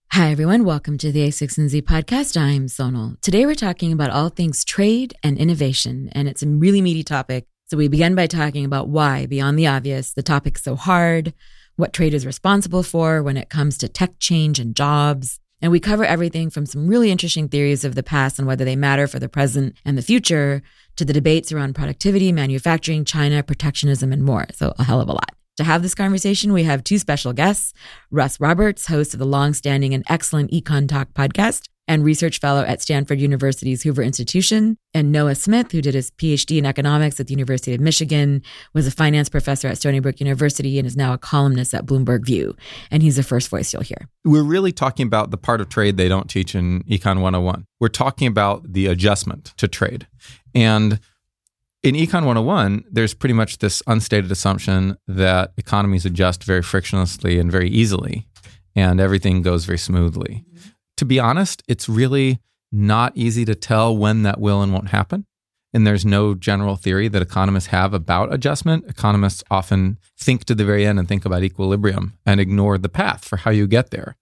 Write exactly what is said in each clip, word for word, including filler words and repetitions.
Hi, everyone. Welcome to the A six and Z podcast. I'm Sonal. Today, we're talking about all things trade and innovation, and it's a really meaty topic. So we begin by talking about why, beyond the obvious, the topic's so hard, what trade is responsible for when it comes to tech change and jobs. And we cover everything from some really interesting theories of the past and whether they matter for the present and the future, to the debates around productivity, manufacturing, China, protectionism, and more. So a hell of a lot. To have this conversation, we have two special guests, Russ Roberts, host of the long-standing and excellent Econ Talk podcast and research fellow at Stanford University's Hoover Institution, and Noah Smith, who did his P H D in economics at the University of Michigan, was a finance professor at Stony Brook University, and is now a columnist at Bloomberg View. And he's the first voice you'll hear. We're really talking about the part of trade they don't teach in Econ one oh one. We're talking about the adjustment to trade. And in Econ one oh one, there's pretty much this unstated assumption that economies adjust very frictionlessly and very easily, and everything goes very smoothly. Mm-hmm. To be honest, it's really not easy to tell when that will and won't happen. And there's no general theory that economists have about adjustment. Economists often think to the very end and think about equilibrium and ignore the path for how you get there.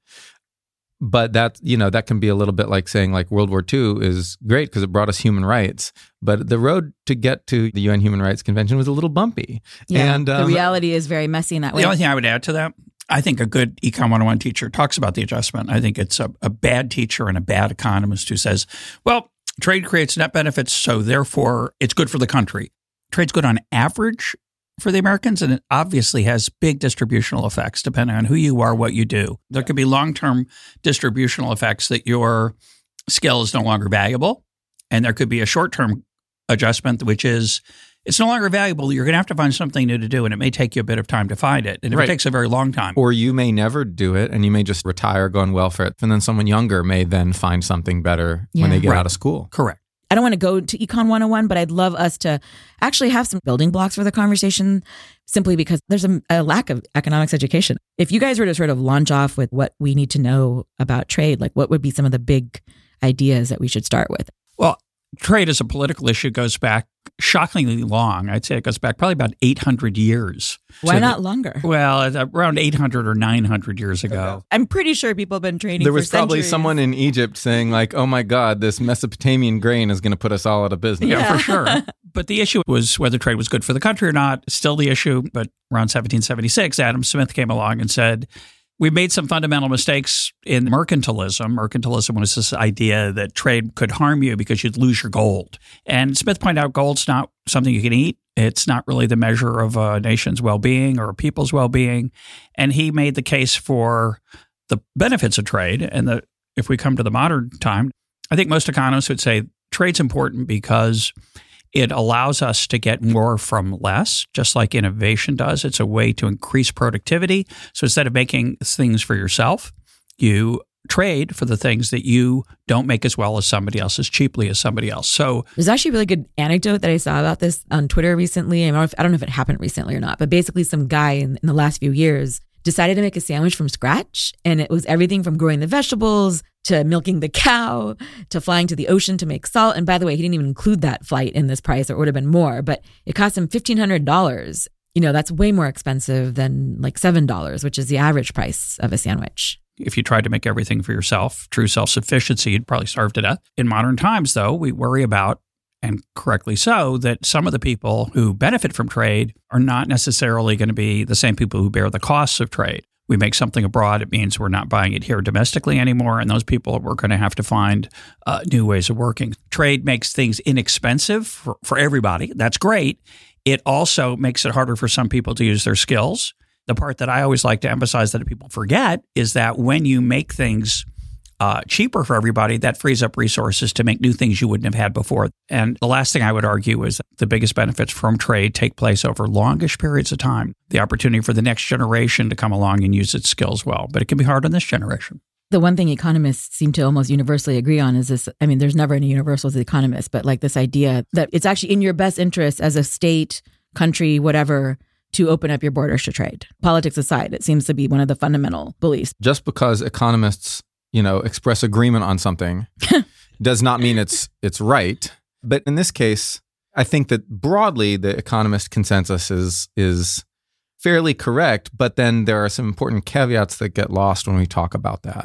But that, you know, that can be a little bit like saying like World War Two is great because it brought us human rights, but the road to get to the U N Human Rights Convention was a little bumpy. Yeah, and um, the reality is very messy in that way. The only thing I would add to that, I think a good Econ one oh one teacher talks about the adjustment. I think it's a, a bad teacher and a bad economist who says, well, trade creates net benefits, so therefore it's good for the country. Trade's good on average for the Americans, and it obviously has big distributional effects depending on who you are, what you do. There could be long-term distributional effects that your skill is no longer valuable, and there could be a short-term adjustment, which is it's no longer valuable. You're going to have to find something new to do, and it may take you a bit of time to find it. And if right. it takes a very long time. Or you may never do it, and you may just retire, go on welfare, and then someone younger may then find something better yeah. when they get right. out of school. Correct. I don't want to go to Econ one oh one, but I'd love us to actually have some building blocks for the conversation, simply because there's a, a lack of economics education. If you guys were to sort of launch off with what we need to know about trade, like what would be some of the big ideas that we should start with? Well, trade as a political issue goes back shockingly long. I'd say it goes back probably about eight hundred years. Why not the, longer? Well, around eight hundred or nine hundred years ago. I'm pretty sure people have been trading There for was probably centuries. someone in Egypt saying like, oh my God, this Mesopotamian grain is going to put us all out of business. Yeah, yeah, for sure. But the issue was whether trade was good for the country or not. Still the issue. But around seventeen seventy-six, Adam Smith came along and said, we made some fundamental mistakes in mercantilism. Mercantilism was this idea that trade could harm you because you'd lose your gold. And Smith pointed out gold's not something you can eat. It's not really the measure of a nation's well-being or a people's well-being. And he made the case for the benefits of trade. And the, if we come to the modern time, I think most economists would say trade's important because it allows us to get more from less, just like innovation does. It's a way to increase productivity. So instead of making things for yourself, you trade for the things that you don't make as well as somebody else, as cheaply as somebody else. So there's actually a really good anecdote that I saw about this on Twitter recently. I don't know if, I don't know if it happened recently or not, but basically some guy in, in the last few years decided to make a sandwich from scratch. And it was everything from growing the vegetables to milking the cow, to flying to the ocean to make salt. And by the way, he didn't even include that flight in this price, or it would have been more, but it cost him fifteen hundred dollars. You know, that's way more expensive than like seven dollars, which is the average price of a sandwich. If you tried to make everything for yourself, true self-sufficiency, you'd probably starve to death. In modern times, though, we worry about, and correctly so, that some of the people who benefit from trade are not necessarily going to be the same people who bear the costs of trade. We make something abroad, it means we're not buying it here domestically anymore, and those people we're going to have to find uh, new ways of working. Trade makes things inexpensive for, for everybody. That's great. It also makes it harder for some people to use their skills. The part that I always like to emphasize that people forget is that when you make things uh, cheaper for everybody, that frees up resources to make new things you wouldn't have had before. And the last thing I would argue is that the biggest benefits from trade take place over longish periods of time. The opportunity for the next generation to come along and use its skills well. But it can be hard on this generation. The one thing economists seem to almost universally agree on is this, I mean, there's never any universals as economists, but like this idea that it's actually in your best interest as a state, country, whatever, to open up your borders to trade. Politics aside, it seems to be one of the fundamental beliefs. Just because economists, you know, express agreement on something does not mean it's it's right. But in this case, I think that broadly the economist consensus is is fairly correct, but then there are some important caveats that get lost when we talk about that.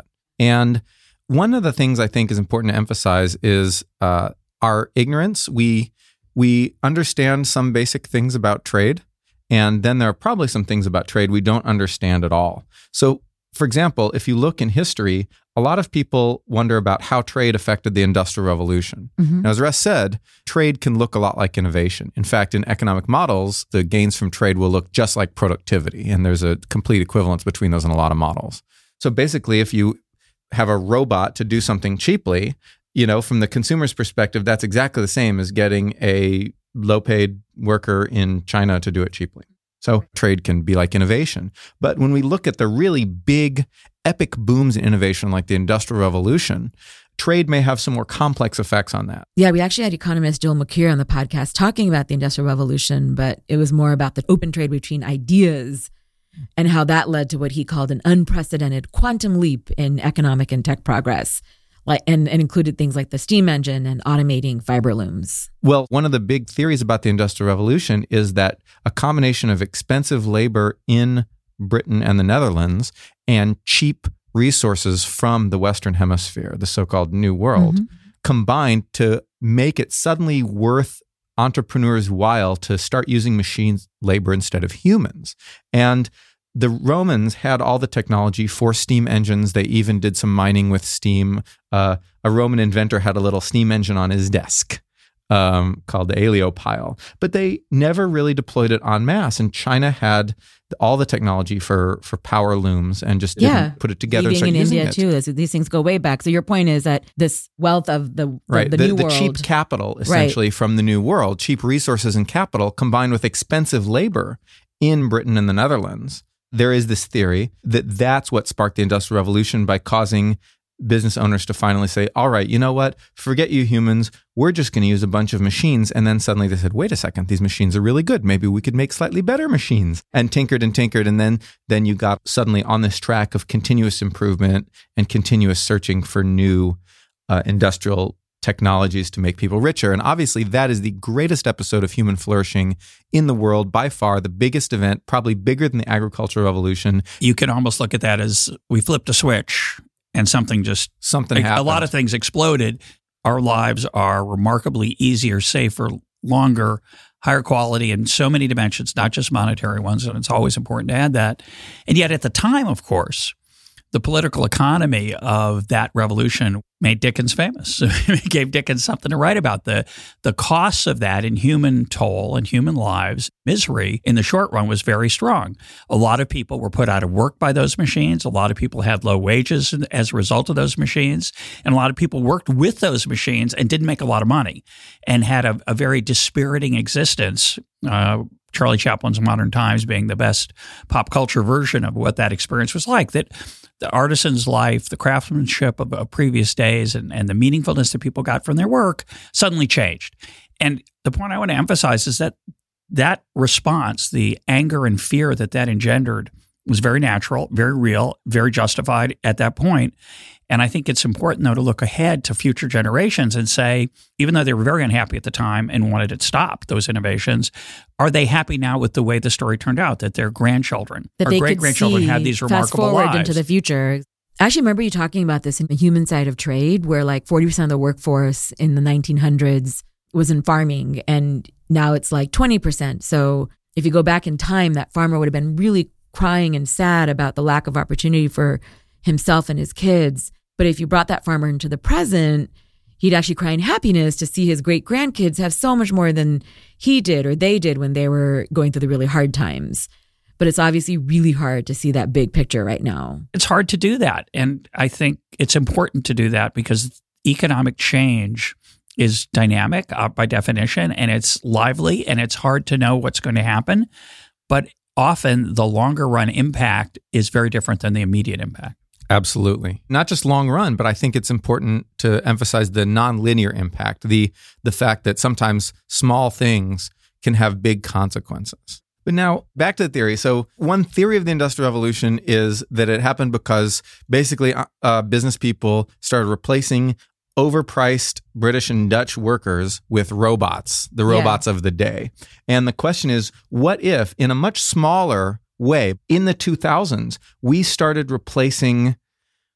And one of the things I think is important to emphasize is uh, our ignorance. We we understand some basic things about trade, and then there are probably some things about trade we don't understand at all. So, for example, if you look in history, a lot of people wonder about how trade affected the Industrial Revolution. Mm-hmm. Now, as Russ said, trade can look a lot like innovation. In fact, in economic models, the gains from trade will look just like productivity, and there's a complete equivalence between those in a lot of models. So basically, if you have a robot to do something cheaply, you know, from the consumer's perspective, that's exactly the same as getting a low-paid worker in China to do it cheaply. So trade can be like innovation. But when we look at the really big, epic booms in innovation like the Industrial Revolution, trade may have some more complex effects on that. Yeah, we actually had economist Joel Mokyr on the podcast talking about the Industrial Revolution, but it was more about the open trade between ideas and how that led to what he called an unprecedented quantum leap in economic and tech progress. Like, and, and included things like the steam engine and automating fiber looms. Well, one of the big theories about the Industrial Revolution is that a combination of expensive labor in Britain and the Netherlands and cheap resources from the Western Hemisphere, the so-called New World, mm-hmm. combined to make it suddenly worth entrepreneurs' while to start using machine labor instead of humans. And the Romans had all the technology for steam engines. They even did some mining with steam. Uh, a Roman inventor had a little steam engine on his desk um, called the Heliopile. But they never really deployed it en masse. And China had all the technology for for power looms and just didn't yeah. put it together and start in using India it. Too. These things go way back. So your point is that this wealth of the, the, right. the, the New the World. cheap capital, essentially, right. from the New World, cheap resources and capital combined with expensive labor in Britain and the Netherlands. There is this theory that that's what sparked the Industrial Revolution by causing business owners to finally say, all right, you know what? Forget you humans. We're just going to use a bunch of machines. And then suddenly they said, wait a second, these machines are really good. Maybe we could make slightly better machines, and tinkered and tinkered. And then, then you got suddenly on this track of continuous improvement and continuous searching for new uh, industrial technologies to make people richer. And obviously that is the greatest episode of human flourishing in the world, by far the biggest event, probably bigger than the agricultural revolution. You can almost look at that as we flipped a switch and something just, something like, happened. A lot of things exploded. Our lives are remarkably easier, safer, longer, higher quality in so many dimensions, not just monetary ones. And it's always important to add that. And yet at the time, of course, the political economy of that revolution made Dickens famous. It gave Dickens something to write about. The, the costs of that in human toll and human lives, misery in the short run was very strong. A lot of people were put out of work by those machines. A lot of people had low wages as a result of those machines. And a lot of people worked with those machines and didn't make a lot of money and had a, a very dispiriting existence. Uh, Charlie Chaplin's Modern Times being the best pop culture version of what that experience was like, that the artisan's life, the craftsmanship of, of previous days, and, and the meaningfulness that people got from their work suddenly changed. And the point I want to emphasize is that that response, the anger and fear that that engendered, was very natural, very real, very justified at that point. And I think it's important, though, to look ahead to future generations and say, even though they were very unhappy at the time and wanted it stopped, those innovations, are they happy now with the way the story turned out, that their grandchildren that or great-grandchildren had these remarkable fast forward lives? Into the future. I actually remember you talking about this in the human side of trade, where like forty percent of the workforce in the nineteen hundreds was in farming, and now it's like twenty percent. So if you go back in time, that farmer would have been really crying and sad about the lack of opportunity for himself and his kids. But if you brought that farmer into the present, he'd actually cry in happiness to see his great grandkids have so much more than he did or they did when they were going through the really hard times. But it's obviously really hard to see that big picture right now. It's hard to do that. And I think it's important to do that because economic change is dynamic uh, by definition, and it's lively, and it's hard to know what's going to happen. But often the longer run impact is very different than the immediate impact. Absolutely. Not just long run, but I think it's important to emphasize the nonlinear impact, the the fact that sometimes small things can have big consequences. But now back to the theory. So one theory of the Industrial Revolution is that it happened because basically uh, business people started replacing overpriced British and Dutch workers with robots, the robots yeah. of the day. And the question is, what if in a much smaller way in the two thousands, we started replacing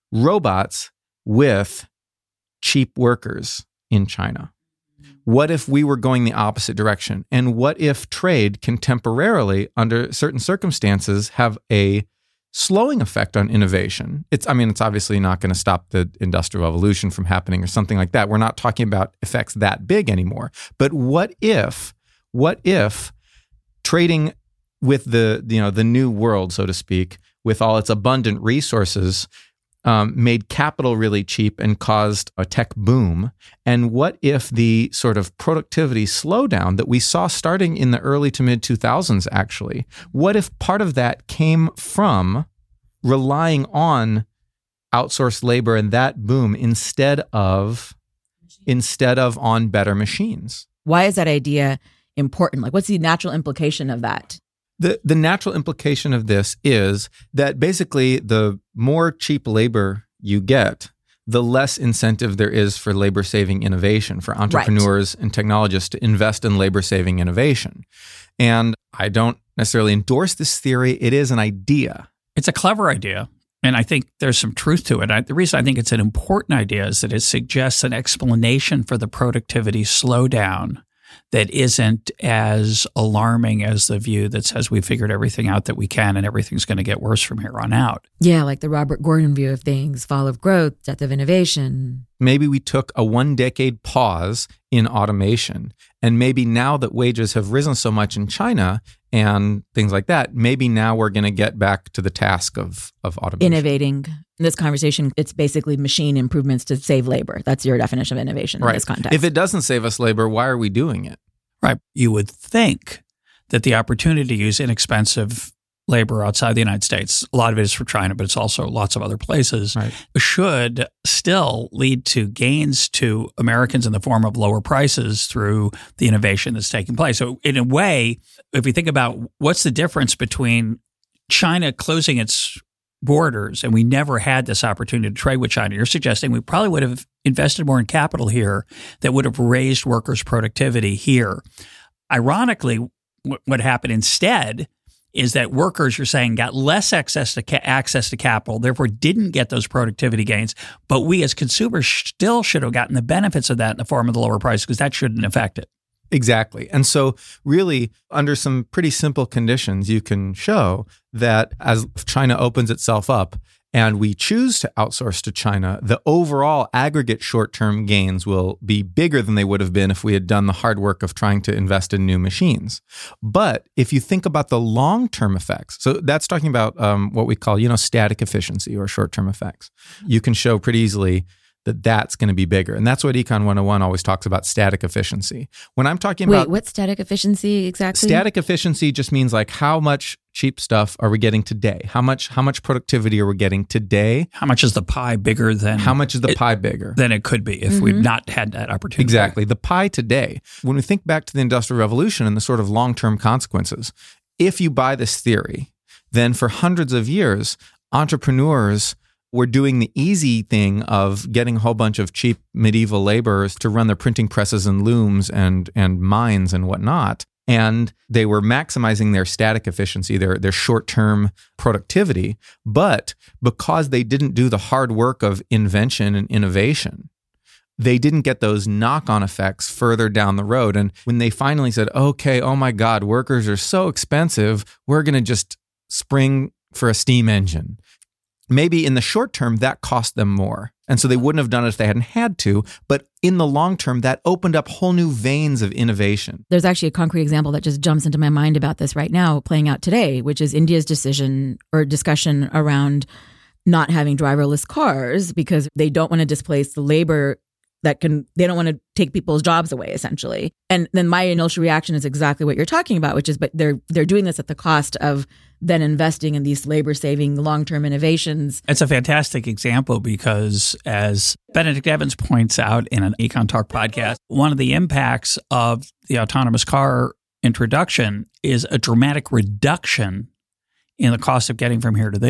robots with cheap workers in China? What if we were going the opposite direction? And what if trade can temporarily, under certain circumstances, have a slowing effect on innovation? It's, I mean, it's obviously not going to stop the Industrial Revolution from happening or something like that. We're not talking about effects that big anymore. But what if, what if trading with the, you know, the new world, so to speak, with all its abundant resources, Um, made capital really cheap and caused a tech boom? And what if the sort of productivity slowdown that we saw starting in the early to mid two thousands, actually, what if part of that came from relying on outsourced labor and that boom instead of instead of on better machines? Why is that idea important? Like, what's the natural implication of that? The the natural implication of this is that basically the more cheap labor you get, the less incentive there is for labor-saving innovation, for entrepreneurs right. and technologists to invest in labor-saving innovation. And I don't necessarily endorse this theory. It is an idea. It's a clever idea, and I think there's some truth to it. I, the reason I think it's an important idea is that it suggests an explanation for the productivity slowdown that isn't as alarming as the view that says we figured everything out that we can and everything's going to get worse from here on out. Yeah, like the Robert Gordon view of things, fall of growth, death of innovation. Maybe we took a one-decade pause in automation, and maybe now that wages have risen so much in China and things like that, maybe now we're going to get back to the task of, of automation. Innovating. In this conversation, it's basically machine improvements to save labor. That's your definition of innovation right. in this context. If it doesn't save us labor, why are we doing it? Right. You would think that the opportunity to use inexpensive labor outside the United States, a lot of it is for China, but it's also lots of other places, right. should still lead to gains to Americans in the form of lower prices through the innovation that's taking place. So in a way, if we think about what's the difference between China closing its borders and we never had this opportunity to trade with China, you're suggesting we probably would have invested more in capital here that would have raised workers' productivity here. Ironically, w- what happened instead is that workers, you're saying, got less access to ca- access to capital, therefore didn't get those productivity gains. But we as consumers still should have gotten the benefits of that in the form of the lower price because that shouldn't affect it. Exactly. And so really, under some pretty simple conditions, you can show that as China opens itself up and we choose to outsource to China, the overall aggregate short-term gains will be bigger than they would have been if we had done the hard work of trying to invest in new machines. But if you think about the long-term effects, so that's talking about um, what we call, you know, static efficiency or short-term effects. You can show pretty easily that that's going to be bigger. And that's what Econ one oh one always talks about, static efficiency. When I'm talking Wait, about... Wait, what's static efficiency exactly? Static efficiency just means like how much cheap stuff are we getting today? How much how much productivity are we getting today? How much is the pie bigger than... How much is the it, pie bigger? Than it could be if mm-hmm. we've not had that opportunity. Exactly. The pie today. When we think back to the Industrial Revolution and the sort of long-term consequences, if you buy this theory, then for hundreds of years, entrepreneurs were doing the easy thing of getting a whole bunch of cheap medieval laborers to run their printing presses and looms and and mines and whatnot. And they were maximizing their static efficiency, their, their short-term productivity. But because they didn't do the hard work of invention and innovation, they didn't get those knock-on effects further down the road. And when they finally said, okay, oh my God, workers are so expensive, we're going to just spring for a steam engine. Maybe in the short term, that cost them more. And so they wouldn't have done it if they hadn't had to. But in the long term, that opened up whole new veins of innovation. There's actually a concrete example that just jumps into my mind about this right now, playing out today, which is India's decision or discussion around not having driverless cars because they don't want to displace the labor that can, they don't want to take people's jobs away, essentially. And then my initial reaction is exactly what you're talking about, which is, but they're they're doing this at the cost of then investing in these labor-saving long-term innovations. It's a fantastic example because, as Benedict Evans points out in an Econ Talk podcast, one of the impacts of the autonomous car introduction is a dramatic reduction in the cost of getting from here to there.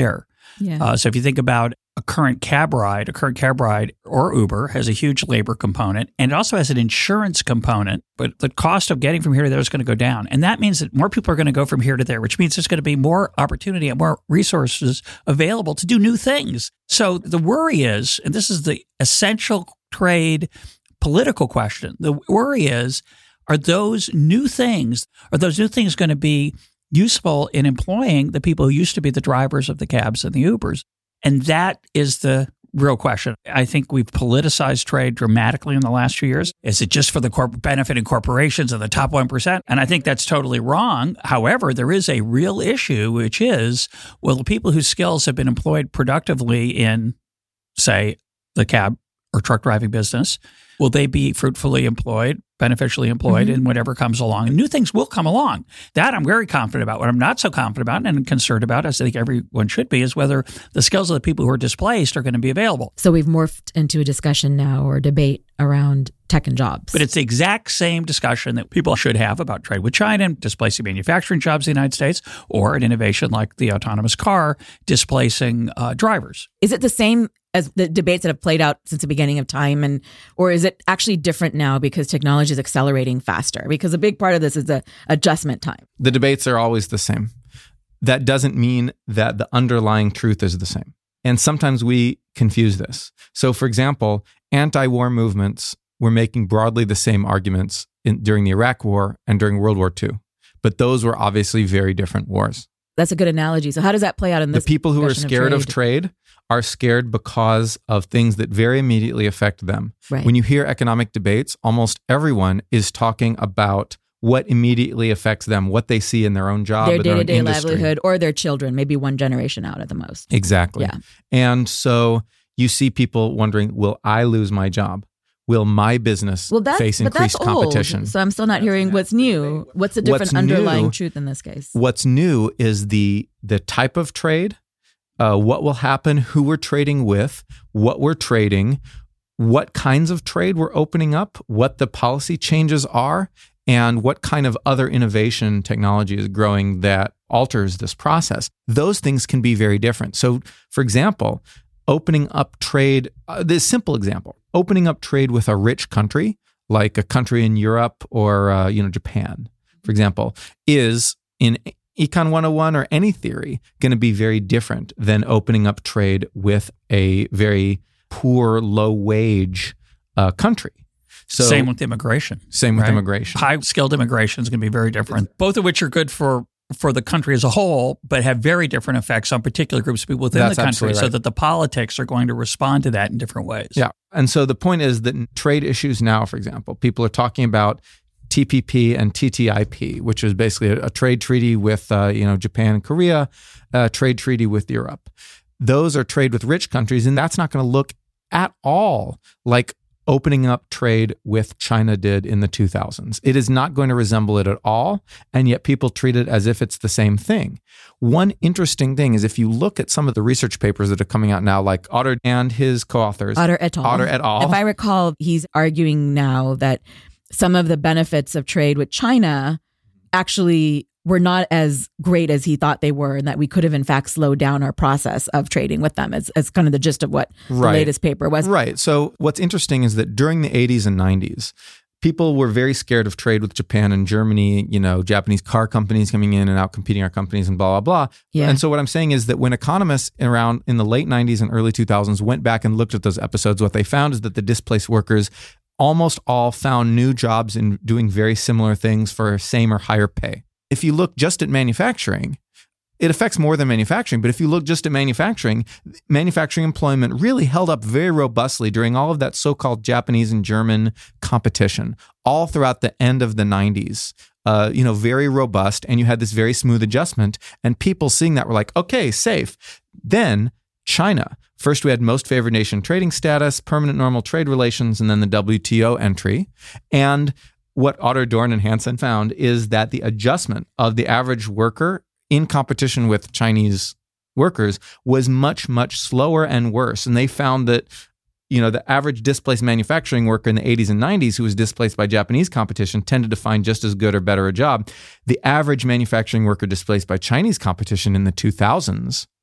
Yeah. Uh, so if you think about a current cab ride, a current cab ride or Uber has a huge labor component, and it also has an insurance component, but the cost of getting from here to there is going to go down. And that means that more people are going to go from here to there, which means there's going to be more opportunity and more resources available to do new things. So the worry is, and this is the essential trade political question, the worry is, are those new things, are those new things going to be useful in employing the people who used to be the drivers of the cabs and the Ubers? And that is the real question. I think we've politicized trade dramatically in the last few years. Is it just for the corp- benefiting corporations of the top one percent? And I think that's totally wrong. However, there is a real issue, which is, well, the people whose skills have been employed productively in, say, the cab or truck driving business, will they be fruitfully employed, beneficially employed mm-hmm. in whatever comes along? And new things will come along. That I'm very confident about. What I'm not so confident about and concerned about, as I think everyone should be, is whether the skills of the people who are displaced are going to be available. So we've morphed into a discussion now or debate around tech and jobs. But it's the exact same discussion that people should have about trade with China and displacing manufacturing jobs in the United States, or an innovation like the autonomous car displacing uh, drivers. Is it the same as the debates that have played out since the beginning of time, and or is it actually different now because technology is accelerating faster? Because a big part of this is the adjustment time. The debates are always the same. That doesn't mean that the underlying truth is the same. And sometimes we confuse this. So, for example, anti-war movements were making broadly the same arguments in, during the Iraq War and during World War Two. But those were obviously very different wars. That's a good analogy. So how does that play out in this? The people who are discussion scared of of trade? of trade are scared because of things that very immediately affect them. Right. When you hear economic debates, almost everyone is talking about what immediately affects them, what they see in their own job, their day-to-day their own industry. livelihood, or their children, maybe one generation out at the most. Exactly. Yeah. And so you see people wondering, will I lose my job? Will my business well, that's, face but increased that's old, competition? So I'm still not that's hearing what's new. What's the different what's underlying new, truth in this case? What's new is the the type of trade, uh, what will happen, who we're trading with, what we're trading, what kinds of trade we're opening up, what the policy changes are, and what kind of other innovation technology is growing that alters this process. Those things can be very different. So, for example, opening up trade, uh, this simple example, opening up trade with a rich country, like a country in Europe or uh, you know Japan, for example, is in Econ one oh one or any theory going to be very different than opening up trade with a very poor, low-wage uh, country. So, same with immigration. Same with right? immigration. High-skilled immigration is going to be very different, both of which are good for for the country as a whole, but have very different effects on particular groups of people within That's the country, right. so that the politics are going to respond to that in different ways. Yeah. And so the point is that in trade issues now, for example, people are talking about T P P and T T I P, which is basically a, a trade treaty with uh, you know Japan and Korea, a trade treaty with Europe. Those are trade with rich countries, and that's not going to look at all like opening up trade with China did in the two thousands. It is not going to resemble it at all, and yet people treat it as if it's the same thing. One interesting thing is if you look at some of the research papers that are coming out now, like Otter and his co-authors. Otter et al. Otter et al. If I recall, he's arguing now that some of the benefits of trade with China actually were not as great as he thought they were, and that we could have in fact slowed down our process of trading with them. As, as kind of the gist of what right. the latest paper was. Right. So what's interesting is that during the eighties and nineties, people were very scared of trade with Japan and Germany, you know, Japanese car companies coming in and out competing our companies and blah, blah, blah. Yeah. And so what I'm saying is that when economists around in the late nineties and early two thousands went back and looked at those episodes, what they found is that the displaced workers almost all found new jobs in doing very similar things for same or higher pay. If you look just at manufacturing, it affects more than manufacturing. But if you look just at manufacturing, manufacturing employment really held up very robustly during all of that so-called Japanese and German competition, all throughout the end of the nineties. Uh, you know, very robust. And you had this very smooth adjustment. And people seeing that were like, okay, safe. Then China. First, we had most favored nation trading status, permanent normal trade relations, and then the W T O entry. And what Otter, Dorn, and Hansen found is that the adjustment of the average worker in competition with Chinese workers was much, much slower and worse. And they found that, you know, the average displaced manufacturing worker in the eighties and nineties who was displaced by Japanese competition tended to find just as good or better a job. The average manufacturing worker displaced by Chinese competition in the two thousands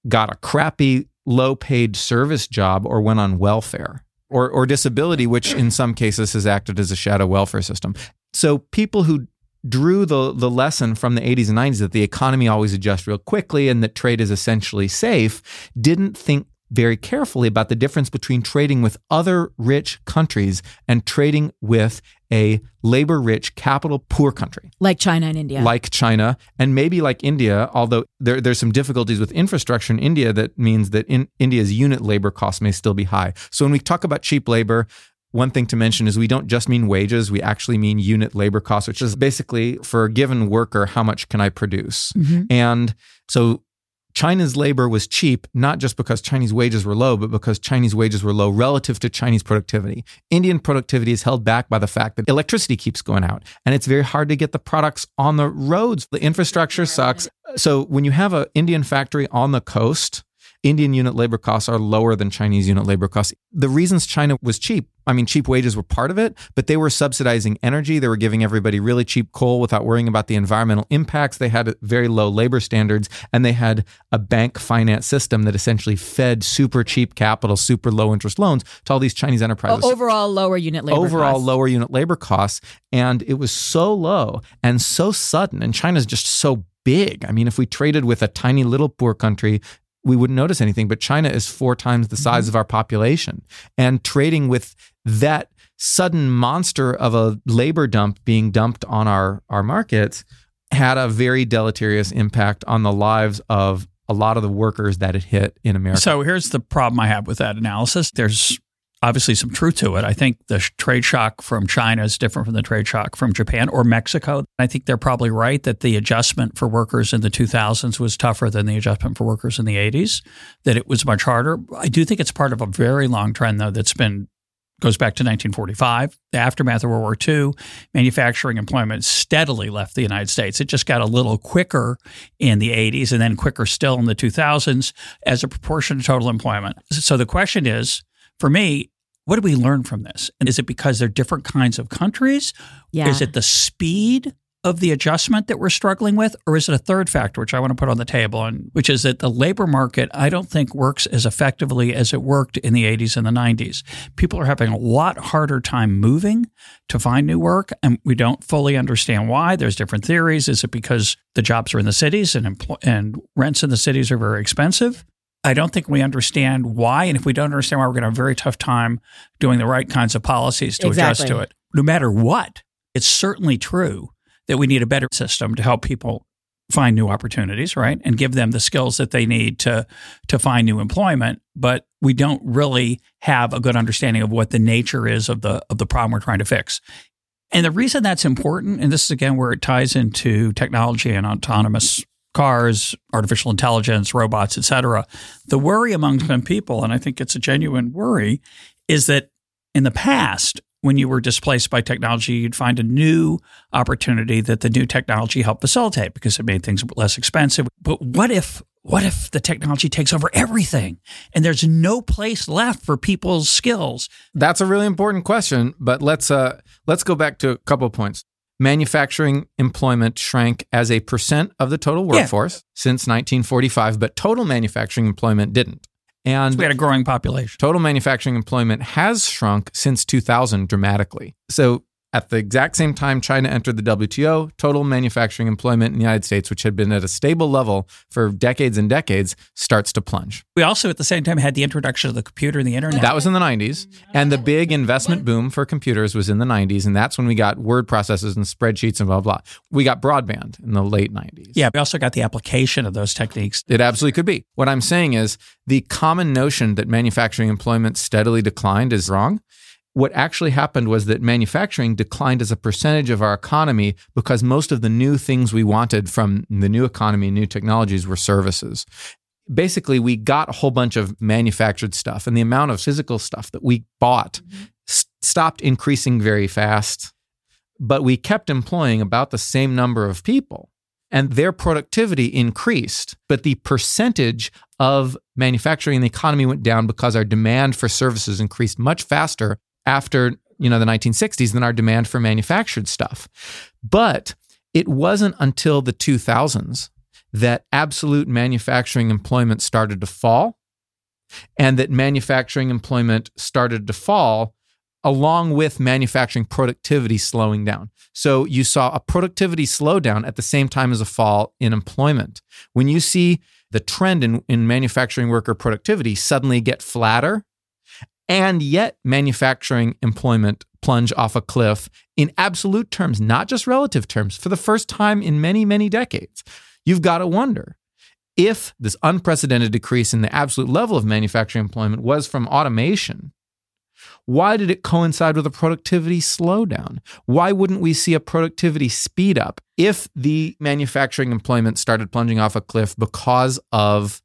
got a crappy, low-paid service job or went on welfare or, or disability, which in some cases has acted as a shadow welfare system. So people who drew the, the lesson from the eighties and nineties that the economy always adjusts real quickly and that trade is essentially safe didn't think very carefully about the difference between trading with other rich countries and trading with a labor-rich, capital-poor country. Like China and India. Like China, and maybe like India, although there, there's some difficulties with infrastructure in India that means that in India's unit labor costs may still be high. So when we talk about cheap labor, one thing to mention is we don't just mean wages, we actually mean unit labor costs, which is basically for a given worker, how much can I produce? Mm-hmm. And so China's labor was cheap, not just because Chinese wages were low, but because Chinese wages were low relative to Chinese productivity. Indian productivity is held back by the fact that electricity keeps going out, and it's very hard to get the products on the roads. The infrastructure sucks. So when you have an Indian factory on the coast, Indian unit labor costs are lower than Chinese unit labor costs. The reasons China was cheap, I mean, cheap wages were part of it, but they were subsidizing energy. They were giving everybody really cheap coal without worrying about the environmental impacts. They had very low labor standards, and they had a bank finance system that essentially fed super cheap capital, super low interest loans to all these Chinese enterprises. Overall lower unit labor Overall costs. lower unit labor costs. And it was so low and so sudden. And China's just so big. I mean, if we traded with a tiny little poor country, we wouldn't notice anything, but China is four times the size mm-hmm. of our population. And trading with that sudden monster of a labor dump being dumped on our, our markets had a very deleterious impact on the lives of a lot of the workers that it hit in America. So here's the problem I have with that analysis. There's obviously some truth to it. I think the trade shock from China is different from the trade shock from Japan or Mexico. I think they're probably right that the adjustment for workers in the two thousands was tougher than the adjustment for workers in the eighties, that it was much harder. I do think it's part of a very long trend, though, that's been goes back to nineteen forty-five, the aftermath of World War Two. Manufacturing employment steadily left the United States. It just got a little quicker in the eighties and then quicker still in the two thousands as a proportion of total employment. So the question is, for me, what do we learn from this? And is it because they're different kinds of countries? Yeah. Is it the speed of the adjustment that we're struggling with? Or is it a third factor, which I want to put on the table, and which is that the labor market, I don't think works as effectively as it worked in the eighties and the nineties. People are having a lot harder time moving to find new work, and we don't fully understand why. There's different theories. Is it because the jobs are in the cities and empl- and rents in the cities are very expensive? I don't think we understand why. And if we don't understand why, we're going to have a very tough time doing the right kinds of policies to exactly. adjust to it. No matter what, it's certainly true that we need a better system to help people find new opportunities, right? And give them the skills that they need to, to find new employment. But we don't really have a good understanding of what the nature is of the of the problem we're trying to fix. And the reason that's important, and this is again where it ties into technology and autonomous cars, artificial intelligence, robots, et cetera. The worry among some people, and I think it's a genuine worry, is that in the past, when you were displaced by technology, you'd find a new opportunity that the new technology helped facilitate because it made things less expensive. But what if what if the technology takes over everything and there's no place left for people's skills? That's a really important question, but let's uh, let's go back to a couple of points. Manufacturing employment shrank as a percent of the total workforce yeah. since nineteen forty-five, but total manufacturing employment didn't. And so we had a growing population. Total manufacturing employment has shrunk since two thousand dramatically. So at the exact same time China entered the W T O, total manufacturing employment in the United States, which had been at a stable level for decades and decades, starts to plunge. We also at the same time had the introduction of the computer and the internet. That was in the nineties. And the big investment boom for computers was in the nineties. And that's when we got word processors and spreadsheets and blah, blah. We got broadband in the late nineties. Yeah, we also got the application of those techniques. It absolutely could be. What I'm saying is the common notion that manufacturing employment steadily declined is wrong. What actually happened was that manufacturing declined as a percentage of our economy because most of the new things we wanted from the new economy, new technologies were services. Basically, we got a whole bunch of manufactured stuff, and the amount of physical stuff that we bought mm-hmm. s- stopped increasing very fast. But we kept employing about the same number of people, and their productivity increased. But the percentage of manufacturing in the economy went down because our demand for services increased much faster after, you know, the nineteen sixties than our demand for manufactured stuff. But it wasn't until the two thousands that absolute manufacturing employment started to fall, and that manufacturing employment started to fall along with manufacturing productivity slowing down. So you saw a productivity slowdown at the same time as a fall in employment. When you see the trend in, in manufacturing worker productivity suddenly get flatter, and yet manufacturing employment plunge off a cliff in absolute terms, not just relative terms, for the first time in many, many decades, you've got to wonder if this unprecedented decrease in the absolute level of manufacturing employment was from automation. Why did it coincide with a productivity slowdown? Why wouldn't we see a productivity speed up if the manufacturing employment started plunging off a cliff because of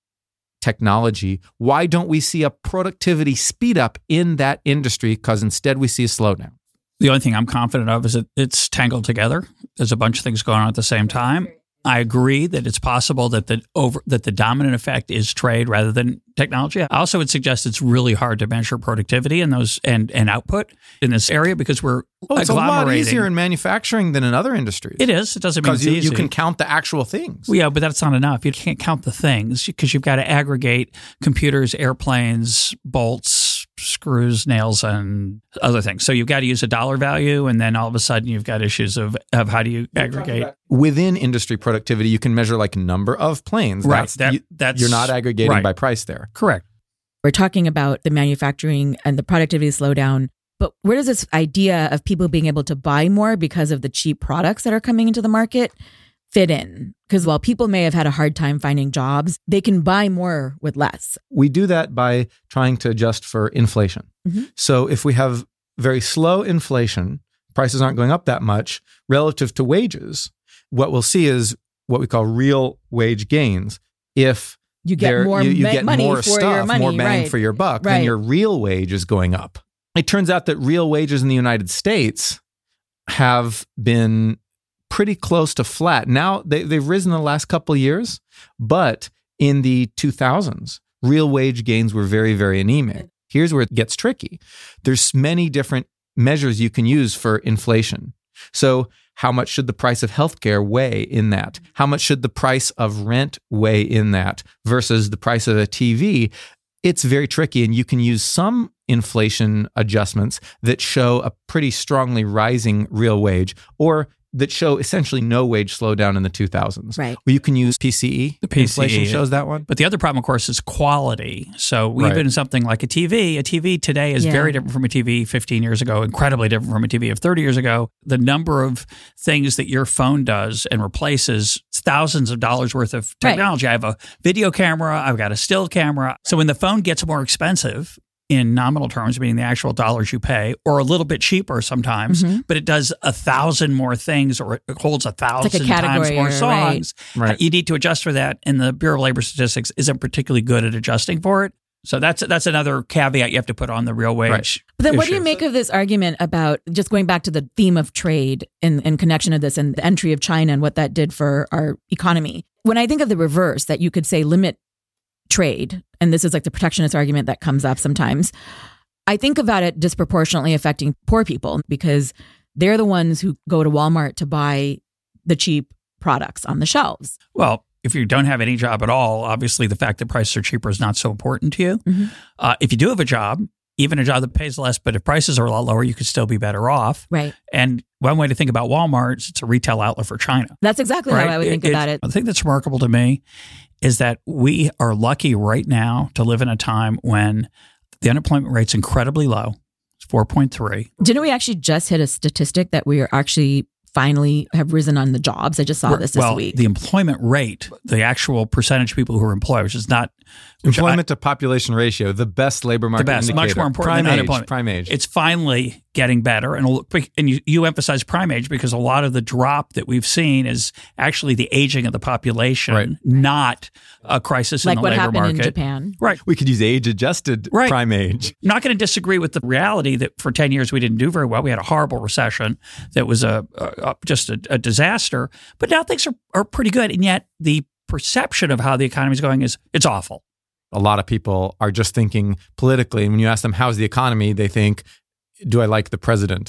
technology? Why don't we see a productivity speed up in that industry? Because instead we see a slowdown. The only thing I'm confident of is that it's tangled together. There's a bunch of things going on at the same time. I agree that it's possible that the over that the dominant effect is trade rather than technology. I also would suggest it's really hard to measure productivity and those and, and output in this area because we're oh, it's a lot easier in manufacturing than in other industries. It is. It doesn't mean it's you, easy. you can count the actual things. Well, yeah, but that's not enough. You can't count the things because you've got to aggregate computers, airplanes, bolts, screws, nails, and other things. So you've got to use a dollar value, and then all of a sudden you've got issues of, of how do you aggregate. Within industry productivity, you can measure like number of planes. Right. That's, that, you, that's, you're not aggregating right. by price there. Correct. We're talking about the manufacturing and the productivity slowdown, but where does this idea of people being able to buy more because of the cheap products that are coming into the market fit in? Because while people may have had a hard time finding jobs, they can buy more with less. We do that by trying to adjust for inflation. Mm-hmm. So if we have very slow inflation, prices aren't going up that much relative to wages, what we'll see is what we call real wage gains. If you get more you, you ma- get money more for stuff, your money, more bang right. for your buck, right. then your real wage is going up. It turns out that real wages in the United States have been pretty close to flat. Now, they, they've risen in the last couple of years, but in the two thousands, real wage gains were very, very anemic. Here's where it gets tricky. There's many different measures you can use for inflation. So how much should the price of healthcare weigh in that? How much should the price of rent weigh in that versus the price of a T V? It's very tricky, and you can use some inflation adjustments that show a pretty strongly rising real wage, or that show essentially no wage slowdown in the two thousands. Right. Well, you can use P C E. The P C E inflation shows that one. But the other problem, of course, is quality. So Right. even something like a T V, a T V today is Yeah. very different from a T V fifteen years ago, incredibly different from a T V of thirty years ago. The number of things that your phone does and replaces thousands of dollars worth of technology. Right. I have a video camera. I've got a still camera. So when the phone gets more expensive, in nominal terms, meaning the actual dollars you pay, or a little bit cheaper sometimes, mm-hmm. but it does a thousand more things, or it holds a thousand like a times more songs. Right. Right. You need to adjust for that, and the Bureau of Labor Statistics isn't particularly good at adjusting for it. So that's that's another caveat you have to put on the real wage. Right. But then, issue. what do you make of this argument about just going back to the theme of trade in, in connection to this and the entry of China and what that did for our economy? When I think of the reverse, that you could say limit trade, and this is like the protectionist argument that comes up sometimes, I think about it disproportionately affecting poor people because they're the ones who go to Walmart to buy the cheap products on the shelves. Well, if you don't have any job at all, obviously the fact that prices are cheaper is not so important to you. Mm-hmm. Uh, if you do have a job, even a job that pays less, but if prices are a lot lower, you could still be better off. Right. And one way to think about Walmart is it's a retail outlet for China. That's exactly right? how I would think it, about it. The thing that's remarkable to me is that we are lucky right now to live in a time when the unemployment rate's incredibly low. It's four point three. Didn't we actually just hit a statistic that we are actually finally have risen on the jobs? I just saw this this well, week. The employment rate, the actual percentage of people who are employed, which is not... Employment I, to population ratio, the best labor market the best, indicator. much more important prime than age, unemployment. Prime age. It's finally getting better. And, and you, you emphasize prime age because a lot of the drop that we've seen is actually the aging of the population, right. not a crisis like in the labor market. Like what happened in Japan. Right. We could use age-adjusted right. prime age. I'm not going to disagree with the reality that for ten years we didn't do very well. We had a horrible recession that was a, a just a, a disaster. But now things are, are pretty good. And yet the perception of how the economy is going is it's awful. A lot of people are just thinking politically. And when you ask them, how's the economy? They think, do I like the president?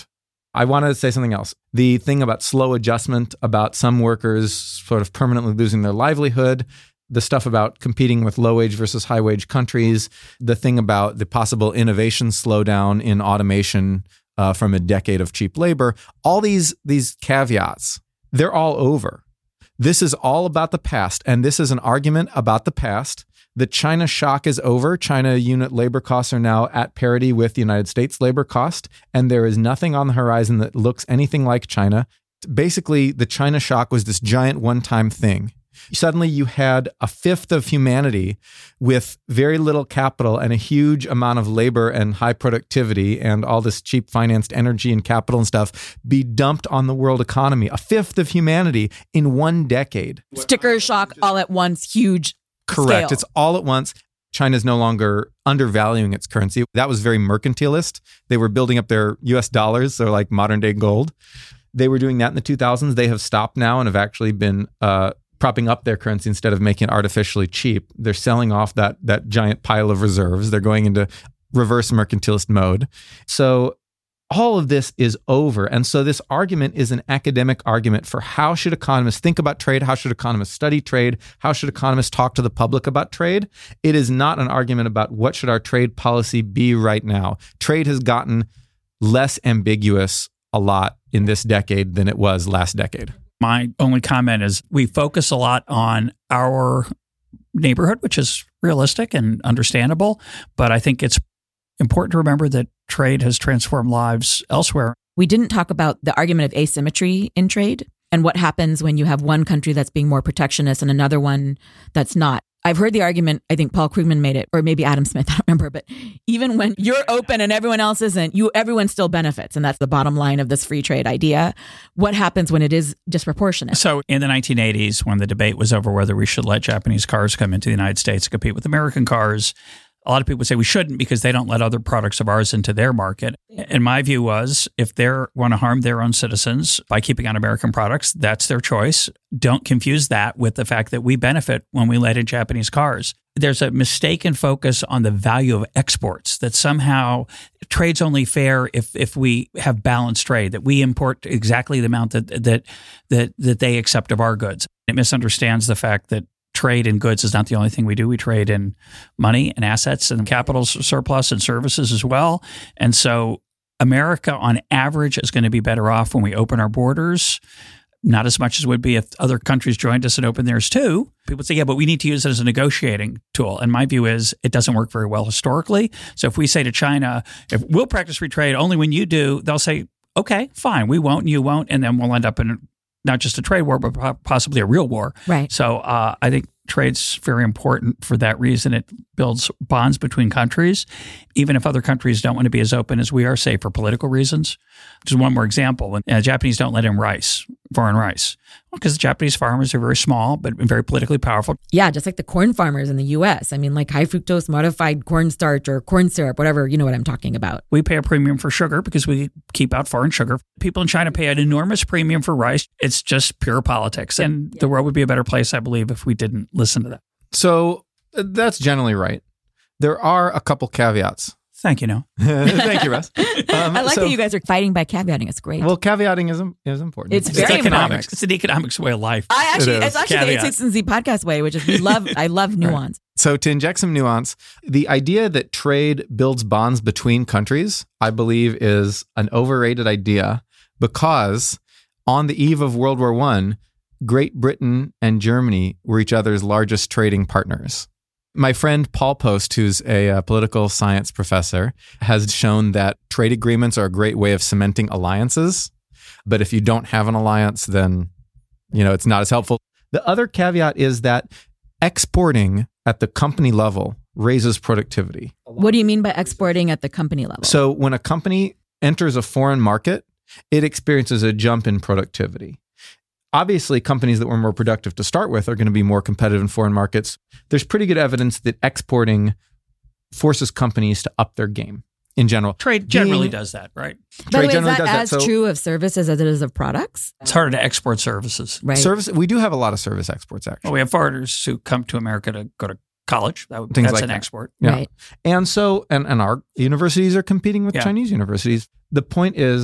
I wanted to say something else. The thing about slow adjustment, about some workers sort of permanently losing their livelihood, the stuff about competing with low-wage versus high-wage countries, the thing about the possible innovation slowdown in automation uh, from a decade of cheap labor, all these, these caveats, they're all over. This is all about the past, and this is an argument about the past. The China shock is over. China unit labor costs are now at parity with the United States labor cost, and there is nothing on the horizon that looks anything like China. Basically, the China shock was this giant one-time thing. Suddenly, you had a fifth of humanity with very little capital and a huge amount of labor and high productivity and all this cheap financed energy and capital and stuff be dumped on the world economy. A fifth of humanity in one decade. Sticker shock all at once, huge Correct. scale. It's all at once. China is no longer undervaluing its currency. That was very mercantilist. They were building up their U S dollars, so like modern day gold. They were doing that in the two thousands. They have stopped now and have actually been uh, propping up their currency instead of making it artificially cheap. They're selling off that that giant pile of reserves. They're going into reverse mercantilist mode. So all of this is over. And so this argument is an academic argument for how should economists think about trade? How should economists study trade? How should economists talk to the public about trade? It is not an argument about what should our trade policy be right now. Trade has gotten less ambiguous a lot in this decade than it was last decade. My only comment is we focus a lot on our neighborhood, which is realistic and understandable, but I think it's important to remember that trade has transformed lives elsewhere. We didn't talk about the argument of asymmetry in trade and what happens when you have one country that's being more protectionist and another one that's not. I've heard the argument, I think Paul Krugman made it, or maybe Adam Smith, I don't remember, but even when you're open and everyone else isn't, you everyone still benefits. And that's the bottom line of this free trade idea. What happens when it is disproportionate? So in the nineteen eighties, when the debate was over whether we should let Japanese cars come into the United States to compete with American cars, a lot of people say we shouldn't because they don't let other products of ours into their market. And my view was if they want to harm their own citizens by keeping on American products, that's their choice. Don't confuse that with the fact that we benefit when we let in Japanese cars. There's a mistaken focus on the value of exports, that somehow trade's only fair if if we have balanced trade, that we import exactly the amount that that that, that they accept of our goods. It misunderstands the fact that trade in goods is not the only thing we do. We trade in money and assets and capital surplus and services as well. And so America, on average, is going to be better off when we open our borders. Not as much as would be if other countries joined us and opened theirs too. People say, yeah, but we need to use it as a negotiating tool. And my view is it doesn't work very well historically. So if we say to China, if we'll practice free trade only when you do, they'll say, okay, fine, we won't and you won't. And then we'll end up in not just a trade war, but possibly a real war. Right. So uh, I think trade's very important for that reason. It builds bonds between countries, even if other countries don't want to be as open as we are, say, for political reasons. Just one more example. When uh, Japanese don't let in rice, foreign rice, because well, the Japanese farmers are very small, but very politically powerful. Yeah, just like the corn farmers in the U S. I mean, like high fructose modified cornstarch or corn syrup, whatever, you know what I'm talking about. We pay a premium for sugar because we keep out foreign sugar. People in China pay an enormous premium for rice. It's just pure politics. And yeah. The world would be a better place, I believe, if we didn't listen to that. So that's generally right. There are a couple caveats. Thank you, Noah. Thank you, Russ. Um, I like so, that you guys are fighting by caveating. It's great. Well, caveating is, is important. It's very it's economics. important. It's an economics way of life. I actually, it it's actually Caveat. the A six and Z podcast way, which is we love, I love nuance. Right. So to inject some nuance, the idea that trade builds bonds between countries, I believe, is an overrated idea because on the eve of World War One, Great Britain and Germany were each other's largest trading partners. My friend Paul Post, who's a uh, political science professor, has shown that trade agreements are a great way of cementing alliances. But if you don't have an alliance, then, you know, it's not as helpful. The other caveat is that exporting at the company level raises productivity. What do you mean by exporting at the company level? So when a company enters a foreign market, it experiences a jump in productivity. Obviously, companies that were more productive to start with are going to be more competitive in foreign markets. There's pretty good evidence that exporting forces companies to up their game in general. Trade generally Being, does that, right? By the way, generally is that does that. as So, true of services as it is of products? It's harder to export services. Right. Service, we do have a lot of service exports, actually. Well, we have foreigners who come to America to go to college. That would, Things that's like an that. export. Yeah. Right. And so, and, and our universities are competing with Yeah. Chinese universities. The point is,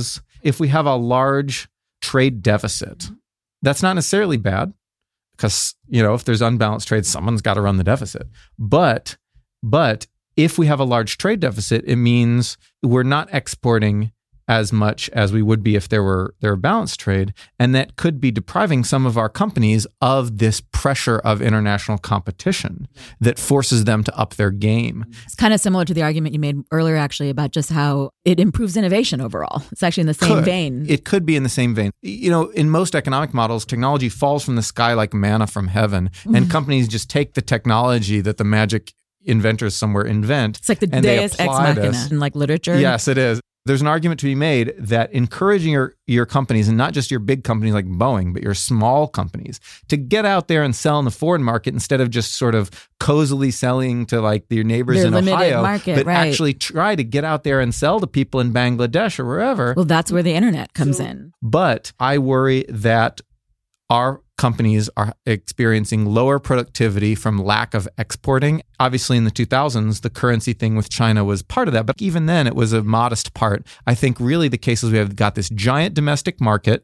if we have a large trade deficit, that's not necessarily bad because, you know, if there's unbalanced trade, someone's got to run the deficit. But, but if we have a large trade deficit, it means we're not exporting as much as we would be if there were there were balanced trade, and that could be depriving some of our companies of this pressure of international competition that forces them to up their game. It's kind of similar to the argument you made earlier, actually, about just how it improves innovation overall. It's actually in the same could. vein. It could be in the same vein. You know, in most economic models, technology falls from the sky like manna from heaven, and companies just take the technology that the magic inventors somewhere invent. It's like the and Deus Ex Machina this. in like literature. Yes, it is. There's an argument to be made that encouraging your, your companies, and not just your big companies like Boeing, but your small companies, to get out there and sell in the foreign market instead of just sort of cozily selling to like your neighbors Their in limited Ohio, market, but right. actually try to get out there and sell to people in Bangladesh or wherever. Well, that's where the internet comes So- in. But I worry that our companies are experiencing lower productivity from lack of exporting. Obviously, in the two thousands, the currency thing with China was part of that. But even then, it was a modest part. I think really the case is we have got this giant domestic market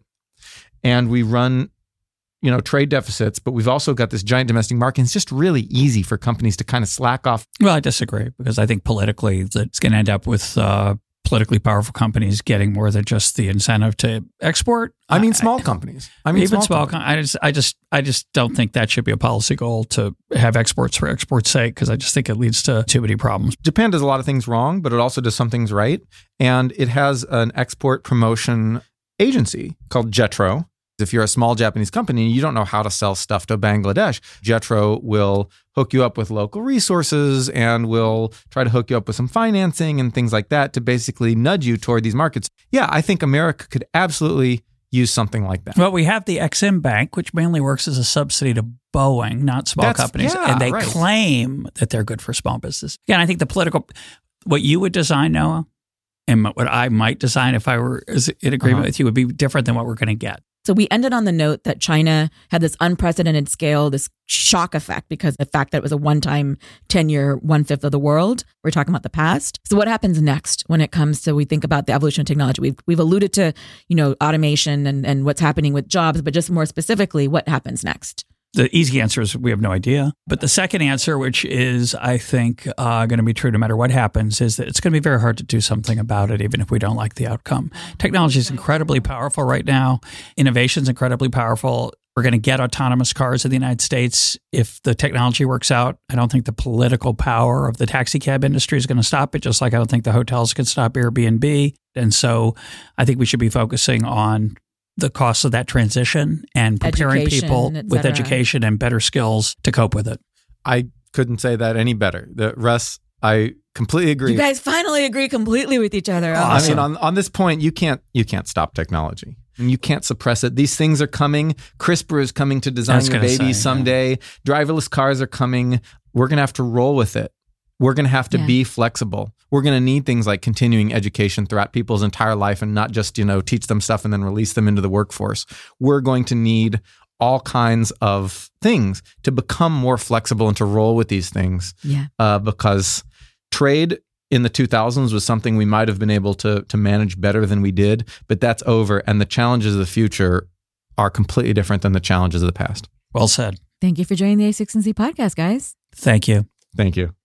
and we run, you know, trade deficits, but we've also got this giant domestic market. And it's just really easy for companies to kind of slack off. Well, I disagree because I think politically that it's going to end up with uh, politically powerful companies getting more than just the incentive to export. I mean, small companies. I mean, even small. small. Com- I just, I just, I just don't think that should be a policy goal to have exports for export's sake because I just think it leads to too many problems. Japan does a lot of things wrong, but it also does some things right. And it has an export promotion agency called JETRO. If you're a small Japanese company and you don't know how to sell stuff to Bangladesh, JETRO will hook you up with local resources and will try to hook you up with some financing and things like that to basically nudge you toward these markets. Yeah, I think America could absolutely use something like that. Well, we have the Ex-Im Bank, which mainly works as a subsidy to Boeing, not small That's- companies. yeah, and they right. claim that they're good for small business. Again, I think the political, what you would design, Noah, and what I might design if I were in agreement Uh-huh. with you would be different than what we're going to get. So we ended on the note that China had this unprecedented scale, this shock effect because of the fact that it was a one-time ten-year, one-fifth of the world. We're talking about the past. So what happens next when it comes to, we think about the evolution of technology? We've, we've alluded to, you know, automation and, and what's happening with jobs, but just more specifically, what happens next? The easy answer is we have no idea. But the second answer, which is, I think, uh, going to be true no matter what happens, is that it's going to be very hard to do something about it, even if we don't like the outcome. Technology is incredibly powerful right now. Innovation is incredibly powerful. We're going to get autonomous cars in the United States if the technology works out. I don't think the political power of the taxi cab industry is going to stop it, just like I don't think the hotels can stop Airbnb. And so I think we should be focusing on the costs of that transition and preparing Education, people et with cetera. education and better skills to cope with it. I couldn't say that any better. The Russ, I completely agree. You guys finally agree completely with each other. I Awesome. mean, on, on this point, you can't you can't stop technology. And you can't suppress it. These things are coming. CRISPR is coming to I design was your gonna babies say, someday. Driverless cars are coming. We're going to have to roll with it. We're going to have to Yeah. be flexible. We're going to need things like continuing education throughout people's entire life and not just, you know, teach them stuff and then release them into the workforce. We're going to need all kinds of things to become more flexible and to roll with these things. Yeah. Uh, because trade in the two thousands was something we might have been able to to manage better than we did, but that's over. And the challenges of the future are completely different than the challenges of the past. Well said. Thank you for joining the A six and Z podcast, guys. Thank you. Thank you.